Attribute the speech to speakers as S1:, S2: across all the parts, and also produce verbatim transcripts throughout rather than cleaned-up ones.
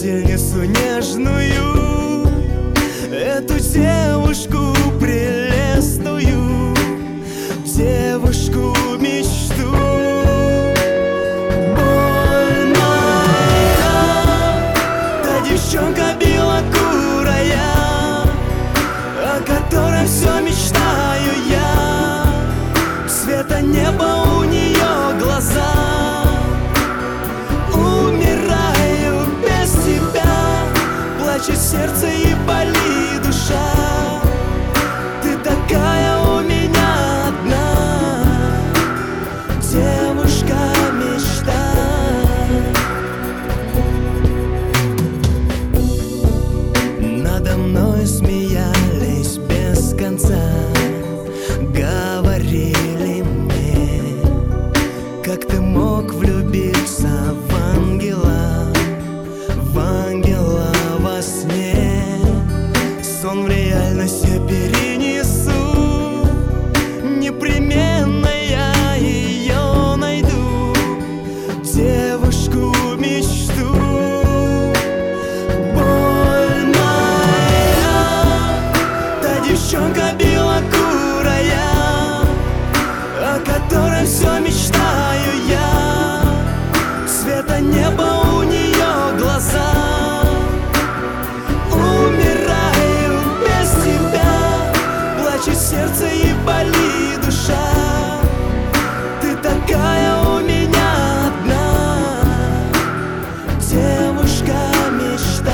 S1: учительницу нежную, эту девушку прелестную, девушку мечту. Больная та девчонка белокурая, о которой все мечтаю я. Света неба у нее глаза. Умираю без тебя, плачет сердце и болит душа. Ты такая у меня одна, девушка-мечта. Надо мной смеялись без конца, говорили мне: как ты мог влюбиться в ангела, в ангела во сне. Сон в реальность я перенесу, непременно я ее найду, девушку мечту. Больная та девчонка белокурая, о которой все мечтаю я. Света неба у нее глаза. Умираю без тебя, плачет сердце и болит душа. Ты такая у меня одна, девушка-мечта.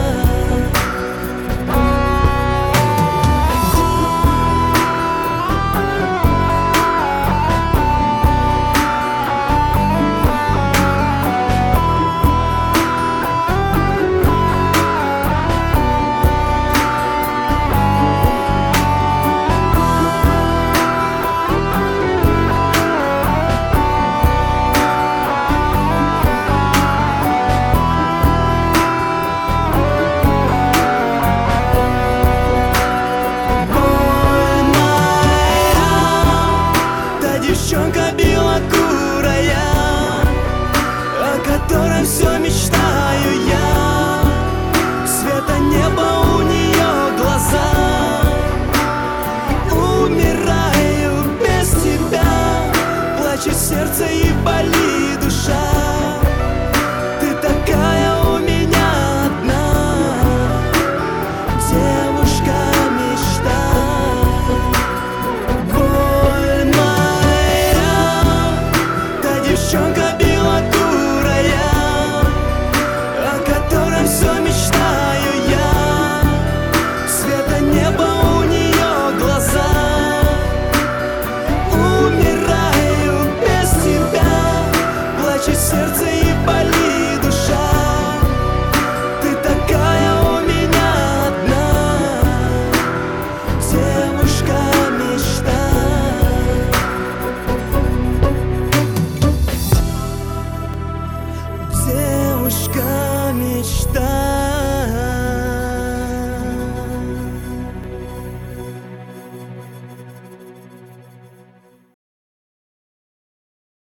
S1: Девчонка белокурая, о которой все мечтаю я. Света неба у нее глаза. Умираю без тебя, плачет сердце и болит